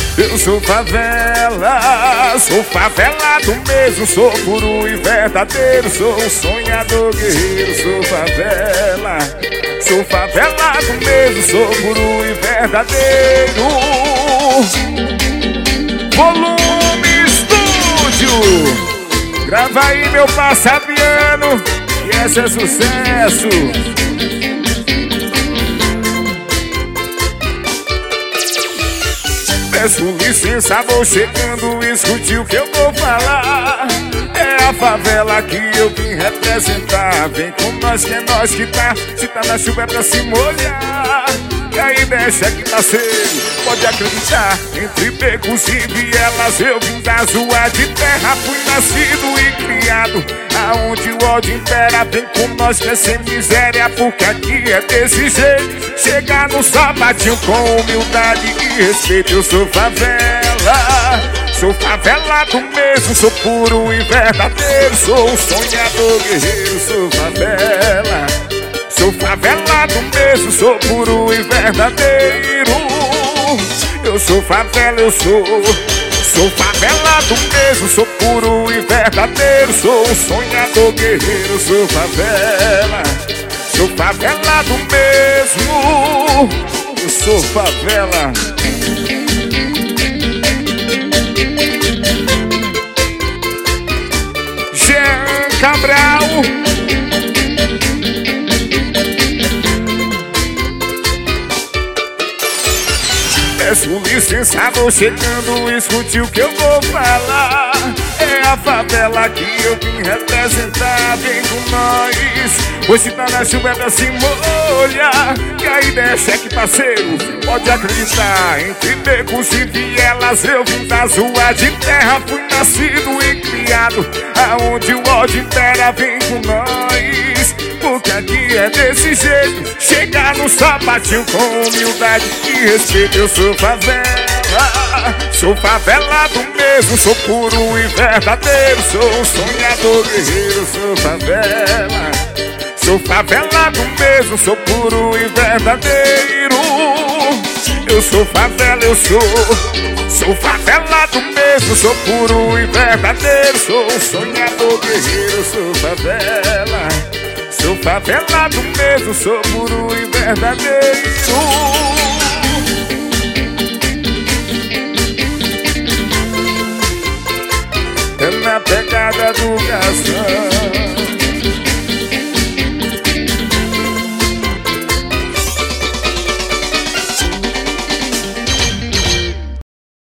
Eu sou favela, sou favelado mesmo, sou puro e verdadeiro, sou um sonhador guerreiro, sou favela. Sou favelado mesmo, sou puro e verdadeiro. Volume Estúdio. Grava aí meu passapiano, que esse é sucesso. Peço licença, vou chegando, escute o que eu vou falar. É a favela que eu vim representar. Vem com nós que é nós que tá. Se tá na chuva é pra se molhar. E aí deixa que parceiro, pode acreditar. Entre becos e vielas eu vim da rua de terra. Fui nascido e criado aonde o ódio impera. Vem com nós que é sem miséria, porque aqui é desse jeito. Chegar no sapatinho com humildade e respeito. Eu sou favela, sou favelado mesmo, sou puro e verdadeiro, sou um sonhador guerreiro, sou favela. Sou favelado mesmo, sou puro e verdadeiro. Eu sou favela, eu sou favelado mesmo, sou puro e verdadeiro, sou um sonhador guerreiro, sou favela. Sou favelado mesmo, eu sou favela. Jean Cabral. Peço licença, vou chegando, escute o que eu vou falar. É a favela que eu vim representar. Vem com nós, pois se tá na chuva é pra se molhar. E a ideia é cheque, parceiro, pode acreditar. Entre becos e vielas eu vim das ruas de terra. Fui nascido e criado aonde o ódio impera. Vem com nós, porque aqui é desse jeito. Chegar no sapatinho com humildade e respeito. Eu sou favela, sou favelado mesmo, sou puro e verdadeiro, sou um sonhador guerreiro, sou favela. Sou favelado mesmo, sou puro e verdadeiro. Eu sou favela, eu sou favelado mesmo, sou puro e verdadeiro, sou um sonhador guerreiro, sou favela. Sou favelado mesmo, sou puro e verdadeiro.